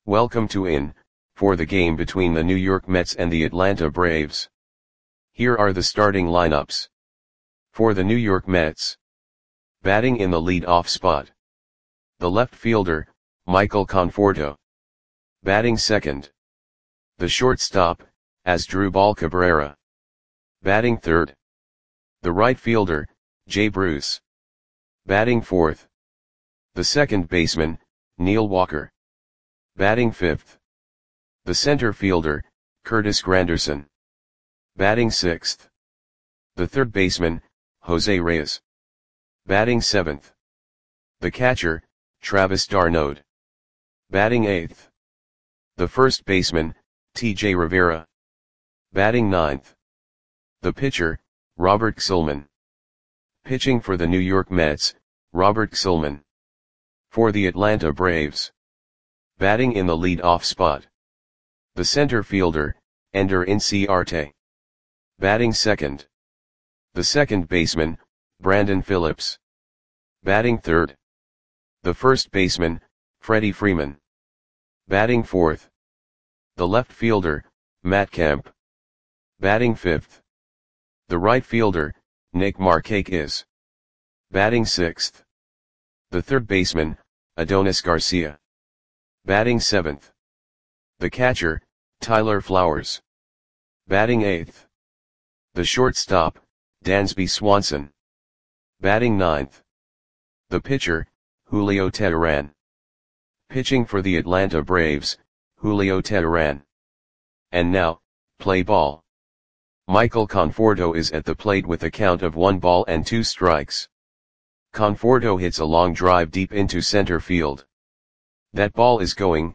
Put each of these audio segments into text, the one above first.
Welcome to for the game between the New York Mets and the Atlanta Braves. Here are the starting lineups. For the New York Mets. Batting in the lead-off spot. The left fielder, Michael Conforto. Batting second. The shortstop, Asdrubal Cabrera. Batting third. The right fielder, Jay Bruce. Batting fourth. The second baseman, Neil Walker. Batting fifth. The center fielder, Curtis Granderson. Batting sixth. The third baseman, Jose Reyes. Batting seventh. The catcher, Travis d'Arnaud. Batting eighth. The first baseman, T.J. Rivera. Batting ninth. The pitcher, Robert Gsellman. Pitching for the New York Mets, Robert Gsellman. For the Atlanta Braves. Batting in the lead-off spot. The center fielder, Ender Inciarte. Batting second. The second baseman, Brandon Phillips. Batting third. The first baseman, Freddie Freeman. Batting fourth. The left fielder, Matt Kemp. Batting fifth. The right fielder, Nick Markakis. Batting sixth. The third baseman, Adonis Garcia. Batting seventh. The catcher, Tyler Flowers. Batting eighth. The shortstop, Dansby Swanson. Batting ninth. The pitcher, Julio Teheran. Pitching for the Atlanta Braves, Julio Teheran. And now, play ball. Michael Conforto is at the plate with a count of 1-2 strikes. Conforto hits a long drive deep into center field. That ball is gone.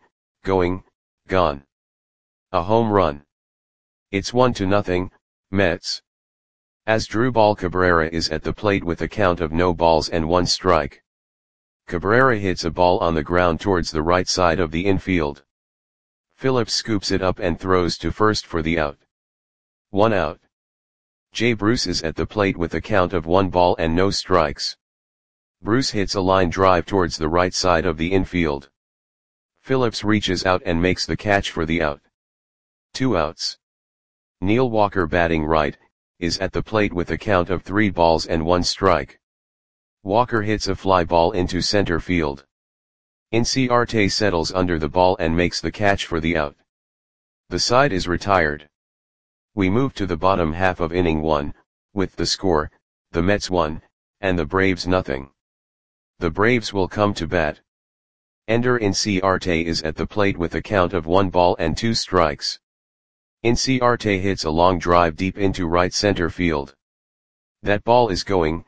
A home run. It's 1-0, Mets. Asdrubal Cabrera is at the plate with a count of no balls and 1 strike. Cabrera hits a ball on the ground towards the right side of the infield. Phillips scoops it up and throws to first for the out. 1 out. Jay Bruce is at the plate with a count of 1 ball and no strikes. Bruce hits a line drive towards the right side of the infield. Phillips reaches out and makes the catch for the out. 2 outs. Neil Walker, batting right, is at the plate with a count of 3 balls and 1 strike. Walker hits a fly ball into center field. Inciarte settles under the ball and makes the catch for the out. The side is retired. We move to the bottom half of inning 1, with the score, the Mets 1, and the Braves nothing. The Braves will come to bat. Ender Inciarte is at the plate with a count of 1 ball and 2 strikes. Inciarte hits a long drive deep into right center field. That ball is gone.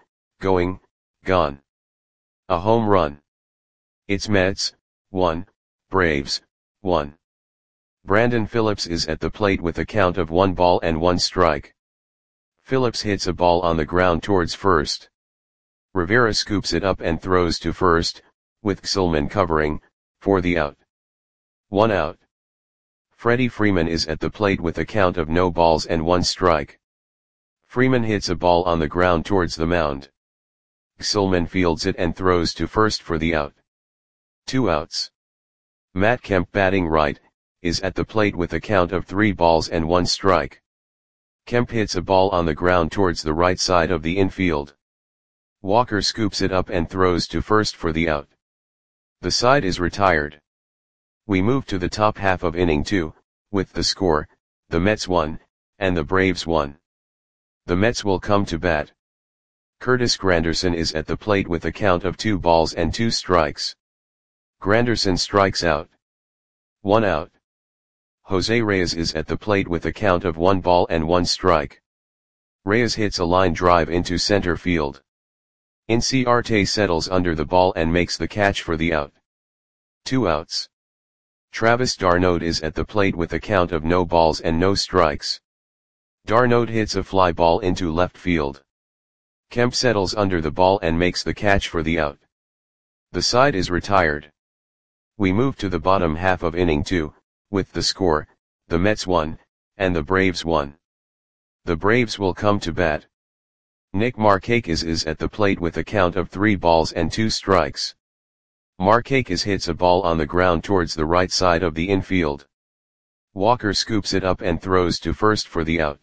A home run. It's Mets 1, Braves 1. Brandon Phillips is at the plate with a count of 1 ball and 1 strike. Phillips hits a ball on the ground towards first. Rivera scoops it up and throws to first, with Gsellman covering, for the out. 1 out. Freddie Freeman is at the plate with a count of no balls and 1 strike. Freeman hits a ball on the ground towards the mound. Gsellman fields it and throws to first for the out. 2 outs. Matt Kemp, batting right, is at the plate with a count of 3 balls and 1 strike. Kemp hits a ball on the ground towards the right side of the infield. Walker scoops it up and throws to first for the out. The side is retired. We move to the top half of inning 2, with the score, the Mets 1, and the Braves 1. The Mets will come to bat. Curtis Granderson is at the plate with a count of 2 balls and 2 strikes. Granderson strikes out. 1 out. Jose Reyes is at the plate with a count of 1 ball and 1 strike. Reyes hits a line drive into center field. Inciarte settles under the ball and makes the catch for the out. 2 outs. Travis d'Arnaud is at the plate with a count of no balls and no strikes. d'Arnaud hits a fly ball into left field. Kemp settles under the ball and makes the catch for the out. The side is retired. We move to the bottom half of inning 2, with the score, the Mets 1, and the Braves 1. The Braves will come to bat. Nick Markakis is at the plate with a count of 3 balls and 2 strikes. Markakis hits a ball on the ground towards the right side of the infield. Walker scoops it up and throws to first for the out.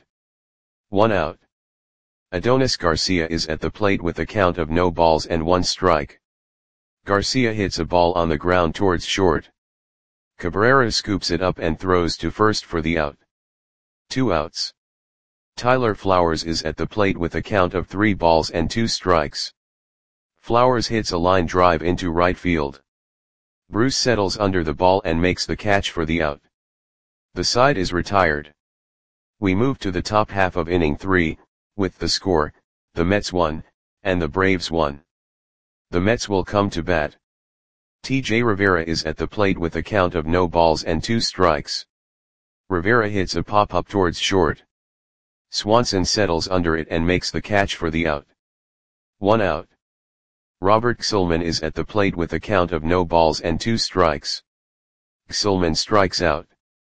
1 out. Adonis Garcia is at the plate with a count of no balls and 1 strike. Garcia hits a ball on the ground towards short. Cabrera scoops it up and throws to first for the out. 2 outs. Tyler Flowers is at the plate with a count of 3 balls and 2 strikes. Flowers hits a line drive into right field. Bruce settles under the ball and makes the catch for the out. The side is retired. We move to the top half of inning 3, with the score, the Mets 1, and the Braves 1. The Mets will come to bat. T.J. Rivera is at the plate with a count of no balls and 2 strikes. Rivera hits a pop-up towards short. Swanson settles under it and makes the catch for the out. 1 out. Robert Gsellman is at the plate with a count of no balls and 2 strikes. Gsellman strikes out.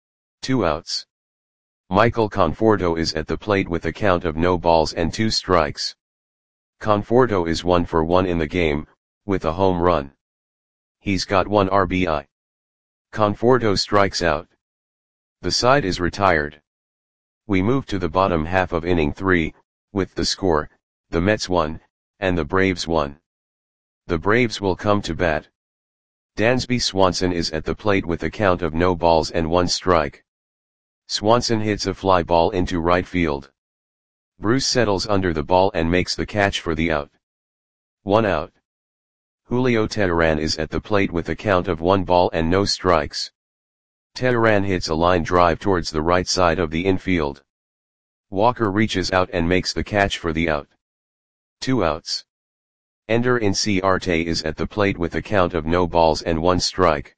2 outs. Michael Conforto is at the plate with a count of no balls and 2 strikes. Conforto is 1 for 1 in the game, with a home run. He's got 1 RBI. Conforto strikes out. The side is retired. We move to the bottom half of inning 3, with the score, the Mets 1, and the Braves 1. The Braves will come to bat. Dansby Swanson is at the plate with a count of no balls and 1 strike. Swanson hits a fly ball into right field. Bruce settles under the ball and makes the catch for the out. 1 out. Julio Teheran is at the plate with a count of 1 ball and no strikes. Teheran hits a line drive towards the right side of the infield. Walker reaches out and makes the catch for the out. 2 outs. Ender Inciarte is at the plate with a count of no balls and 1 strike.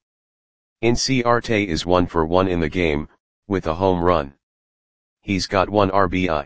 Inciarte is 1 for 1 in the game, with a home run. He's got 1 RBI.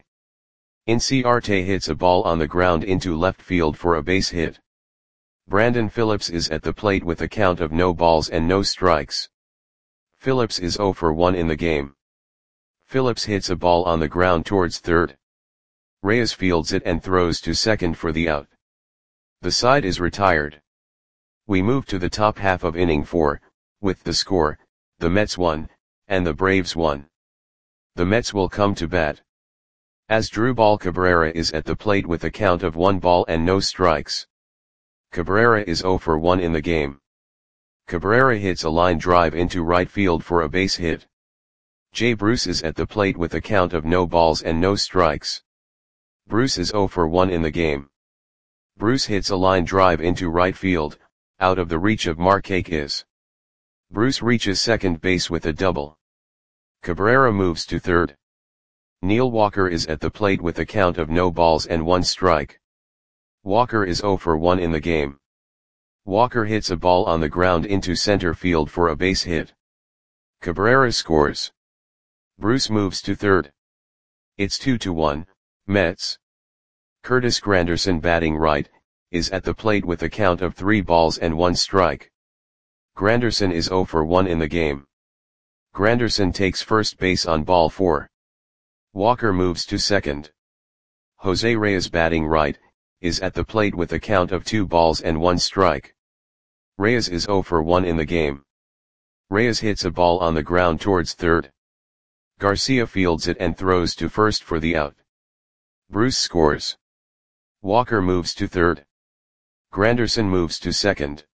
Inciarte hits a ball on the ground into left field for a base hit. Brandon Phillips is at the plate with a count of no balls and no strikes. Phillips is 0 for 1 in the game. Phillips hits a ball on the ground towards third. Reyes fields it and throws to second for the out. The side is retired. We move to the top half of inning 4, with the score, the Mets 1, and the Braves 1. The Mets will come to bat. Asdrubal Cabrera is at the plate with a count of 1 ball and no strikes. Cabrera is 0 for 1 in the game. Cabrera hits a line drive into right field for a base hit. Jay Bruce is at the plate with a count of no balls and no strikes. Bruce is 0 for 1 in the game. Bruce hits a line drive into right field, out of the reach of Markakis. Bruce reaches second base with a double. Cabrera moves to third. Neil Walker is at the plate with a count of no balls and 1 strike. Walker is 0 for 1 in the game. Walker hits a ball on the ground into center field for a base hit. Cabrera scores. Bruce moves to third. It's 2-1, Mets. Curtis Granderson, batting right, is at the plate with a count of 3 balls and 1 strike. Granderson is 0 for 1 in the game. Granderson takes first base on ball 4. Walker moves to second. Jose Reyes, batting right, is at the plate with a count of 2 balls and 1 strike. Reyes is 0 for 1 in the game. Reyes hits a ball on the ground towards third. Garcia fields it and throws to first for the out. Bruce scores. Walker moves to third. Granderson moves to second.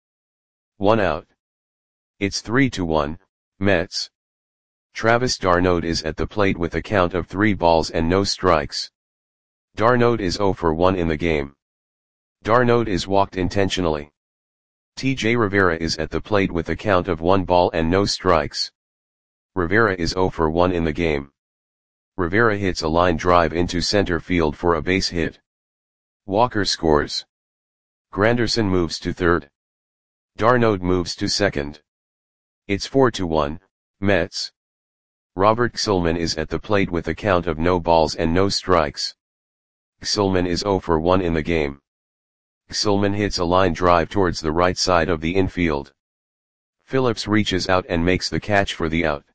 1 out. It's 3-1, Mets. Travis d'Arnaud is at the plate with a count of 3 balls and no strikes. d'Arnaud is 0 for 1 in the game. d'Arnaud is walked intentionally. T.J. Rivera is at the plate with a count of 1 ball and no strikes. Rivera is 0 for 1 in the game. Rivera hits a line drive into center field for a base hit. Walker scores. Granderson moves to third. d'Arnaud moves to second. It's 4-1, Mets. Robert Gsellman is at the plate with a count of no balls and no strikes. Gsellman is 0 for 1 in the game. Gsellman hits a line drive towards the right side of the infield. Phillips reaches out and makes the catch for the out.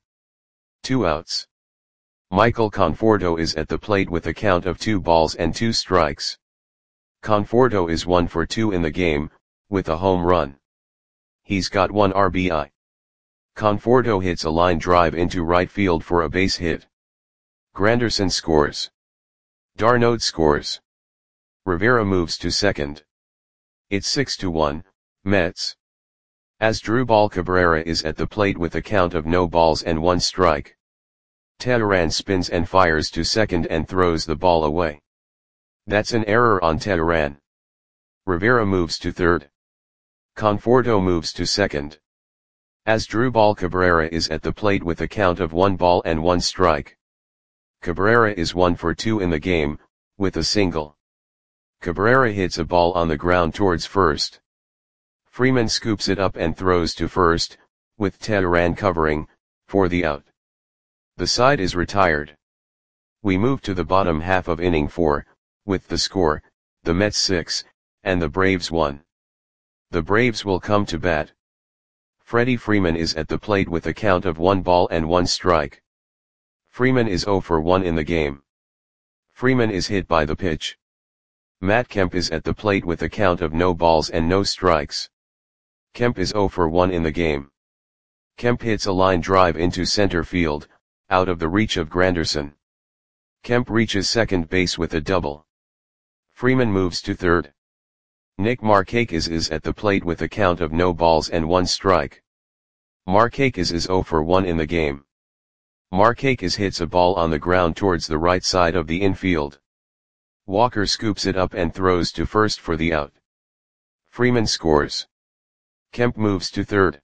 2 outs. Michael Conforto is at the plate with a count of 2 balls and 2 strikes. Conforto is 1 for 2 in the game, with a home run. He's got 1 RBI. Conforto hits a line drive into right field for a base hit. Granderson scores. d'Arnaud scores. Rivera moves to second. It's 6-1, Mets. Asdrubal Cabrera is at the plate with a count of no balls and 1 strike. Teheran spins and fires to second and throws the ball away. That's an error on Teheran. Rivera moves to third. Conforto moves to second. Asdrubal Cabrera is at the plate with a count of 1 ball and 1 strike. Cabrera is 1 for 2 in the game, with a single. Cabrera hits a ball on the ground towards first. Freeman scoops it up and throws to first, with Teheran covering, for the out. The side is retired. We move to the bottom half of inning 4, with the score, the Mets 6, and the Braves 1. The Braves will come to bat. Freddie Freeman is at the plate with a count of 1 ball and 1 strike. Freeman is 0 for 1 in the game. Freeman is hit by the pitch. Matt Kemp is at the plate with a count of no balls and no strikes. Kemp is 0 for 1 in the game. Kemp hits a line drive into center field, out of the reach of Granderson. Kemp reaches second base with a double. Freeman moves to third. Nick Markakis is at the plate with a count of no balls and 1 strike. Markakis is 0 for 1 in the game. Markakis hits a ball on the ground towards the right side of the infield. Walker scoops it up and throws to first for the out. Freeman scores. Kemp moves to third.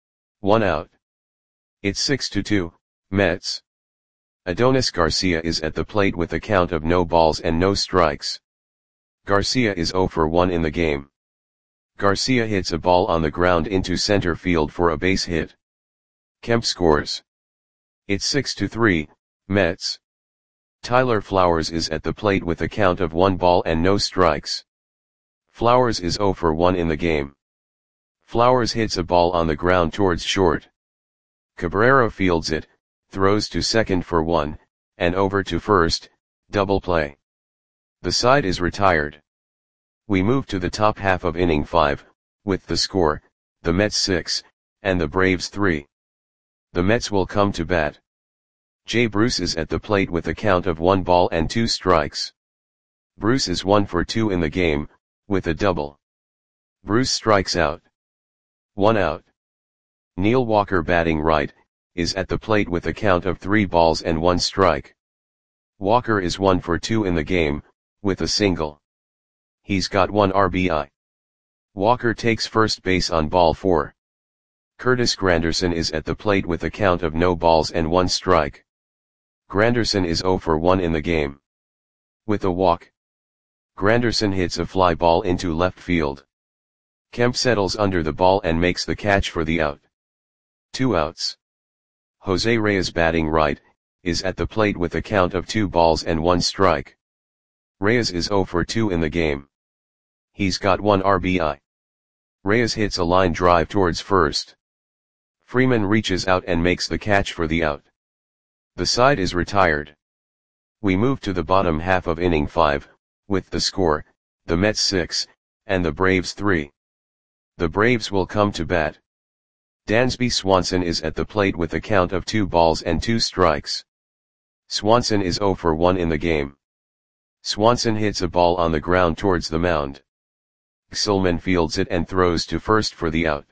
1 out. It's 6-2, Mets. Adonis Garcia is at the plate with a count of no balls and no strikes. Garcia is 0 for 1 in the game. Garcia hits a ball on the ground into center field for a base hit. Kemp scores. It's 6-3, Mets. Tyler Flowers is at the plate with a count of 1 ball and no strikes. Flowers is 0 for 1 in the game. Flowers hits a ball on the ground towards short. Cabrera fields it, throws to second for 1, and over to first, double play. The side is retired. We move to the top half of inning 5, with the score, the Mets 6, and the Braves 3. The Mets will come to bat. Jay Bruce is at the plate with a count of 1 ball and 2 strikes. Bruce is 1 for 2 in the game, with a double. Bruce strikes out. 1 out. Neil Walker, batting right, is at the plate with a count of 3 balls and 1 strike. Walker is 1 for 2 in the game, with a single. He's got 1 RBI. Walker takes first base on ball 4. Curtis Granderson is at the plate with a count of no balls and 1 strike. Granderson is 0 for 1 in the game. With a walk. Granderson hits a fly ball into left field. Kemp settles under the ball and makes the catch for the out. 2 outs. Jose Reyes, batting right, is at the plate with a count of 2 balls and 1 strike. Reyes is 0 for 2 in the game. He's got 1 RBI. Reyes hits a line drive towards first. Freeman reaches out and makes the catch for the out. The side is retired. We move to the bottom half of inning 5, with the score, the Mets 6, and the Braves 3. The Braves will come to bat. Dansby Swanson is at the plate with a count of 2 balls and 2 strikes. Swanson is 0 for 1 in the game. Swanson hits a ball on the ground towards the mound. Xilman fields it and throws to first for the out.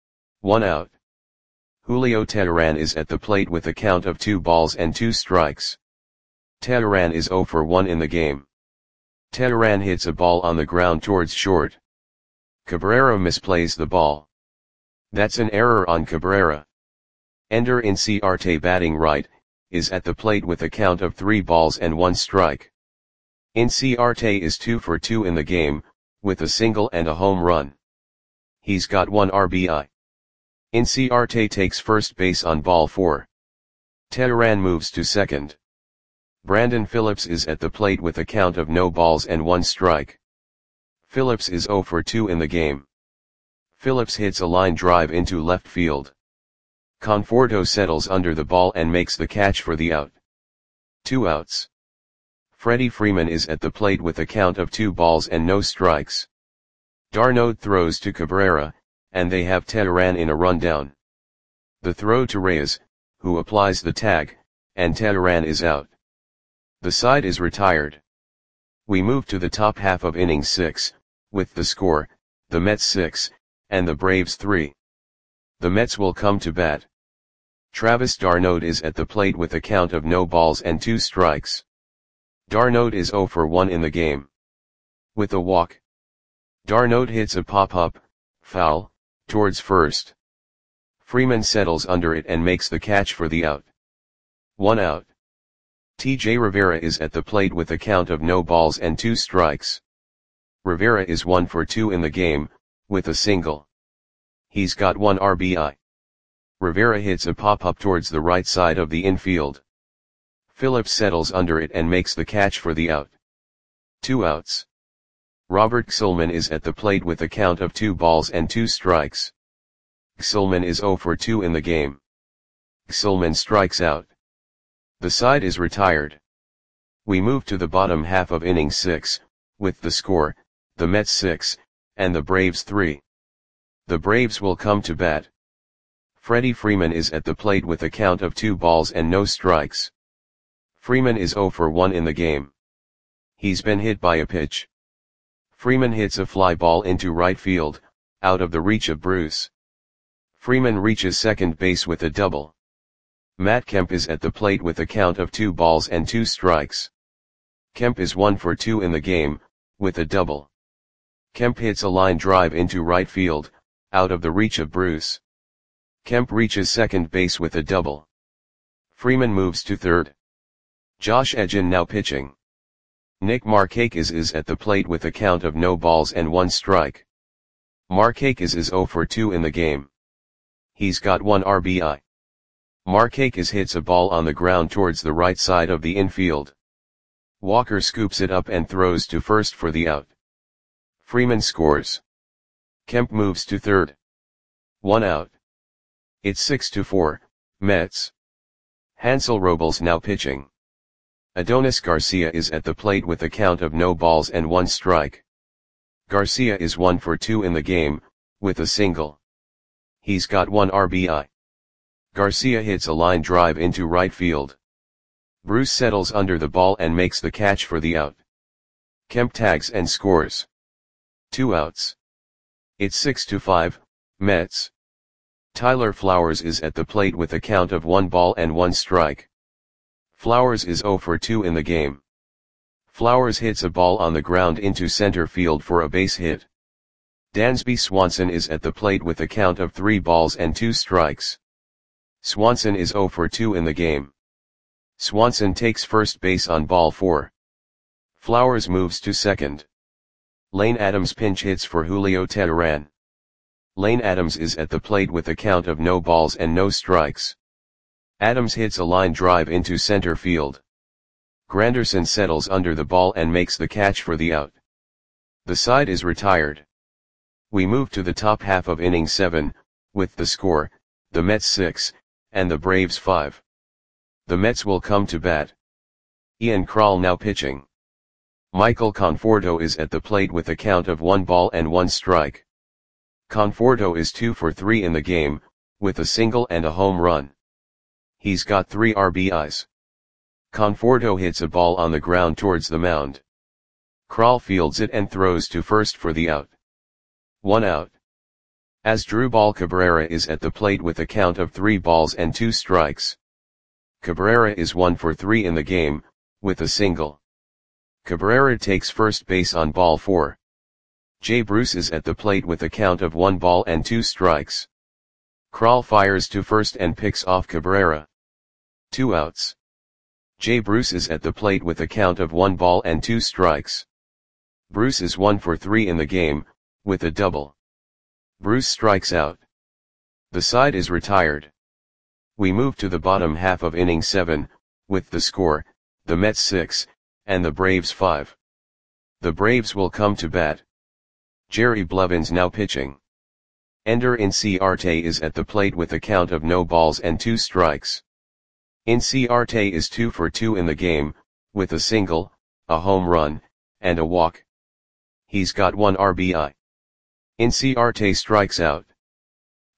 1 out. Julio Teheran is at the plate with a count of 2 balls and 2 strikes. Teheran is 0 for 1 in the game. Teheran hits a ball on the ground towards short. Cabrera misplays the ball. That's an error on Cabrera. Ender Inciarte, batting right, is at the plate with a count of 3 balls and 1 strike. Inciarte is 2 for 2 in the game, with a single and a home run. He's got 1 RBI. Inciarte takes first base on ball 4. Teheran moves to second. Brandon Phillips is at the plate with a count of no balls and 1 strike. Phillips is 0 for 2 in the game. Phillips hits a line drive into left field. Conforto settles under the ball and makes the catch for the out. 2 outs. Freddie Freeman is at the plate with a count of 2 balls and no strikes. d'Arnaud throws to Cabrera, and they have Tehran in a rundown. The throw to Reyes, who applies the tag, and Tehran is out. The side is retired. We move to the top half of innings 6, with the score, the Mets 6, and the Braves 3. The Mets will come to bat. Travis d'Arnaud is at the plate with a count of no balls and 2 strikes. D'Arnaud is 0 for 1 in the game. With a walk, d'Arnaud hits a pop-up, foul, towards first. Freeman settles under it and makes the catch for the out. 1 out. T.J. Rivera is at the plate with a count of no balls and 2 strikes. Rivera is 1 for 2 in the game, with a single. He's got 1 RBI. Rivera hits a pop-up towards the right side of the infield. Phillips settles under it and makes the catch for the out. 2 outs. Robert Gsellman is at the plate with a count of 2 balls and 2 strikes. Gsellman is 0 for 2 in the game. Gsellman strikes out. The side is retired. We move to the bottom half of inning 6, with the score, the Mets 6, and the Braves 3. The Braves will come to bat. Freddie Freeman is at the plate with a count of 2 balls and no strikes. Freeman is 0 for 1 in the game. He's been hit by a pitch. Freeman hits a fly ball into right field, out of the reach of Bruce. Freeman reaches second base with a double. Matt Kemp is at the plate with a count of 2 balls and 2 strikes. Kemp is 1 for 2 in the game, with a double. Kemp hits a line drive into right field, out of the reach of Bruce. Kemp reaches second base with a double. Freeman moves to third. Josh Edgin now pitching. Nick Markakis is at the plate with a count of no balls and 1 strike. Markakis is 0 for 2 in the game. He's got 1 RBI. Markakis hits a ball on the ground towards the right side of the infield. Walker scoops it up and throws to first for the out. Freeman scores. Kemp moves to third. 1 out. It's 6-4, Mets. Hansel Robles now pitching. Adonis Garcia is at the plate with a count of no balls and 1 strike. Garcia is 1 for 2 in the game, with a single. He's got 1 RBI. Garcia hits a line drive into right field. Bruce settles under the ball and makes the catch for the out. Kemp tags and scores. 2 outs. It's 6-5, Mets. Tyler Flowers is at the plate with a count of 1 ball and 1 strike. Flowers is 0 for 2 in the game. Flowers hits a ball on the ground into center field for a base hit. Dansby Swanson is at the plate with a count of 3 balls and 2 strikes. Swanson is 0 for 2 in the game. Swanson takes first base on ball 4. Flowers moves to second. Lane Adams pinch hits for Julio Tehran. Lane Adams is at the plate with a count of no balls and no strikes. Adams hits a line drive into center field. Granderson settles under the ball and makes the catch for the out. The side is retired. We move to the top half of inning 7, with the score, the Mets 6, and the Braves 5. The Mets will come to bat. Ian Krall now pitching. Michael Conforto is at the plate with a count of 1 ball and 1 strike. Conforto is 2 for 3 in the game, with a single and a home run. He's got 3 RBIs. Conforto hits a ball on the ground towards the mound. Krall fields it and throws to first for the out. 1 out. Asdrubal Cabrera is at the plate with a count of 3 balls and 2 strikes. Cabrera is 1 for 3 in the game, with a single. Cabrera takes first base on ball 4. Jay Bruce is at the plate with a count of 1 ball and 2 strikes. Krall fires to first and picks off Cabrera. 2 outs. Jay Bruce is at the plate with a count of 1 ball and 2 strikes. Bruce is 1 for 3 in the game, with a double. Bruce strikes out. The side is retired. We move to the bottom half of inning 7, with the score, the Mets 6, and the Braves 5. The Braves will come to bat. Jerry Blevins now pitching. Ender Inciarte is at the plate with a count of no balls and 2 strikes. Inciarte is 2 for 2 in the game, with a single, a home run, and a walk. He's got 1 RBI. Inciarte strikes out.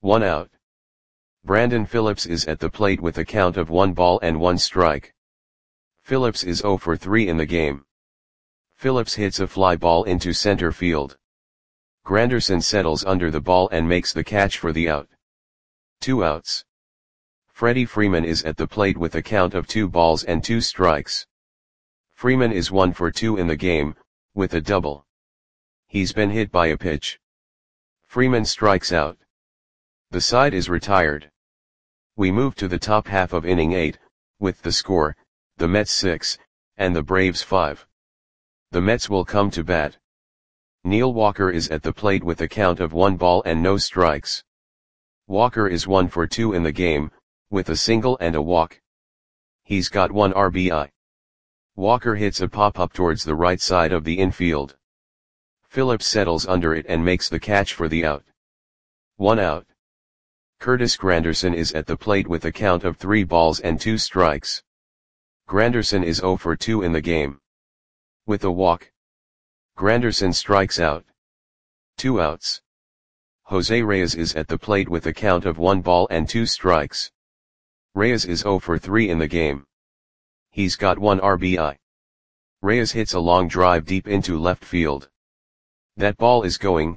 1 out. Brandon Phillips is at the plate with a count of 1 ball and 1 strike. Phillips is 0 for 3 in the game. Phillips hits a fly ball into center field. Granderson settles under the ball and makes the catch for the out. 2 outs. Freddie Freeman is at the plate with a count of 2 balls and 2 strikes. Freeman is 1 for 2 in the game, with a double. He's been hit by a pitch. Freeman strikes out. The side is retired. We move to the top half of inning 8, with the score, the Mets 6, and the Braves 5. The Mets will come to bat. Neil Walker is at the plate with a count of 1 ball and no strikes. Walker is 1 for 2 in the game, with a single and a walk. He's got 1 RBI. Walker hits a pop-up towards the right side of the infield. Phillips settles under it and makes the catch for the out. 1 out. Curtis Granderson is at the plate with a count of 3 balls and 2 strikes. Granderson is 0 for 2 in the game. With a walk, Granderson strikes out. 2 outs. Jose Reyes is at the plate with a count of 1 ball and 2 strikes. Reyes is 0 for 3 in the game. He's got 1 RBI. Reyes hits a long drive deep into left field. That ball is gone.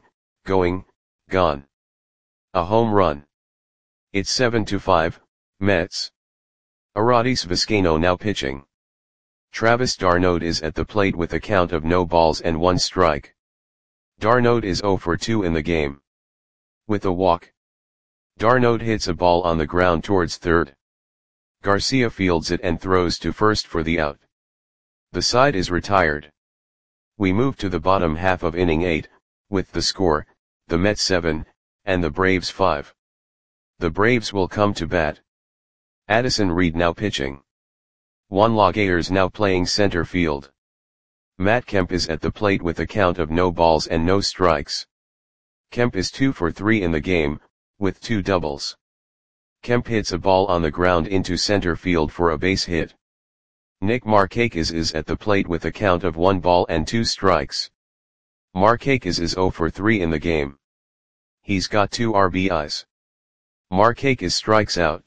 A home run. It's 7-5, Mets. Arodys Vizcaino now pitching. Travis d'Arnaud is at the plate with a count of no balls and 1 strike. d'Arnaud is 0 for 2 in the game. With a walk, d'Arnaud hits a ball on the ground towards third. Garcia fields it and throws to first for the out. The side is retired. We move to the bottom half of inning 8, with the score, the Mets 7, and the Braves 5. The Braves will come to bat. Addison Reed now pitching. Juan Laguerre now playing center field. Matt Kemp is at the plate with a count of no balls and no strikes. Kemp is 2 for 3 in the game, with 2 doubles. Kemp hits a ball on the ground into center field for a base hit. Nick Markakis is at the plate with a count of 1 ball and 2 strikes. Markakis is 0 for 3 in the game. He's got 2 RBIs. Markakis strikes out.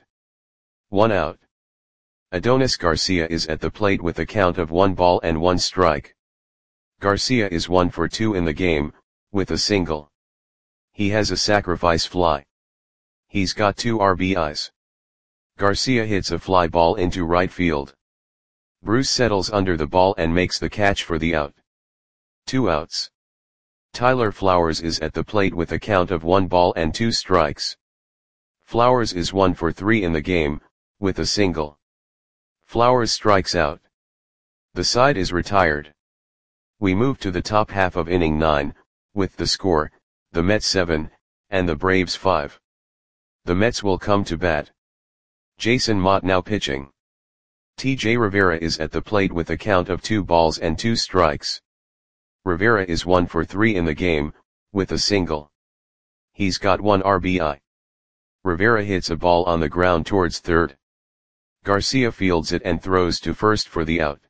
1 out. Adonis Garcia is at the plate with a count of 1 ball and 1 strike. Garcia is 1 for 2 in the game, with a single. He has a sacrifice fly. He's got 2 RBIs. Garcia hits a fly ball into right field. Bruce settles under the ball and makes the catch for the out. 2 outs. Tyler Flowers is at the plate with a count of 1 ball and 2 strikes. Flowers is 1 for 3 in the game, with a single. Flowers strikes out. The side is retired. We move to the top half of inning 9, with the score, the Mets 7, and the Braves 5. The Mets will come to bat. Jason Motte now pitching. T.J. Rivera is at the plate with a count of 2 balls and 2 strikes. Rivera is 1 for 3 in the game, with a single. He's got 1 RBI. Rivera hits a ball on the ground towards third. Garcia fields it and throws to first for the out.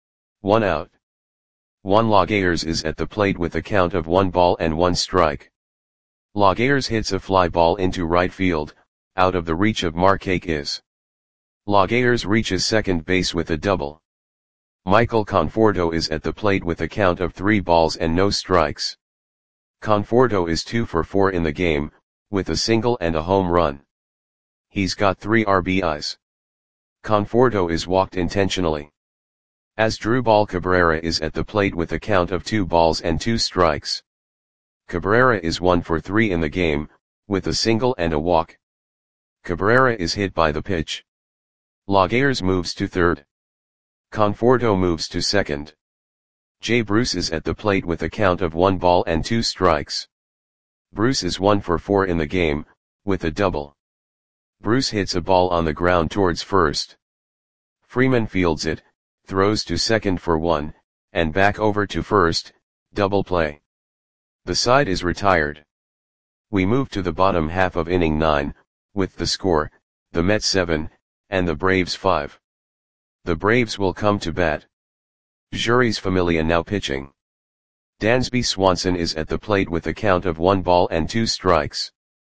1 out. Juan Laguerre is at the plate with a count of 1 ball and 1 strike. Laguerre hits a fly ball into right field, out of the reach of Markakis. Laguerre reaches second base with a double. Michael Conforto is at the plate with a count of 3 balls and no strikes. Conforto is 2 for 4 in the game, with a single and a home run. He's got 3 RBIs. Conforto is walked intentionally. Asdrubal Cabrera is at the plate with a count of 2 balls and 2 strikes. Cabrera is 1 for 3 in the game, with a single and a walk. Cabrera is hit by the pitch. Laguerre moves to third. Conforto moves to second. Jay Bruce is at the plate with a count of 1 ball and 2 strikes. Bruce is 1 for 4 in the game, with a double. Bruce hits a ball on the ground towards first. Freeman fields it, throws to second for 1, and back over to first, double play. The side is retired. We move to the bottom half of inning 9, with the score, the Mets 7, and the Braves 5. The Braves will come to bat. Jeurys Familia now pitching. Dansby Swanson is at the plate with a count of 1 ball and 2 strikes.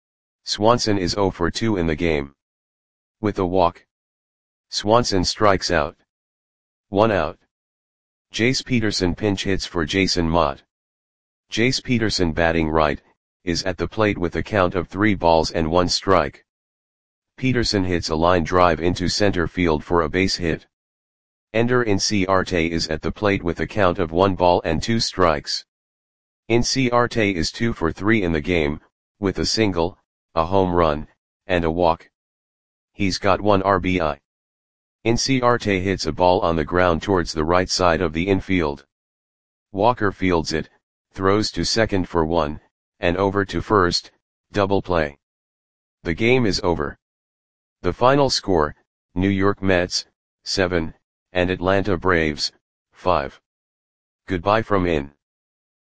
Swanson is 0 for 2 in the game. With a walk, Swanson strikes out. 1 out. Jace Peterson pinch hits for Jason Motte. Jace Peterson, batting right, is at the plate with a count of 3 balls and 1 strike. Peterson hits a line drive into center field for a base hit. Ender Inciarte is at the plate with a count of 1 ball and 2 strikes. Inciarte is 2 for 3 in the game, with a single, a home run, and a walk. He's got 1 RBI. Inciarte hits a ball on the ground towards the right side of the infield. Walker fields it, throws to second for 1, and over to first, double play. The game is over. The final score, New York Mets, 7, and Atlanta Braves, 5. Goodbye from in.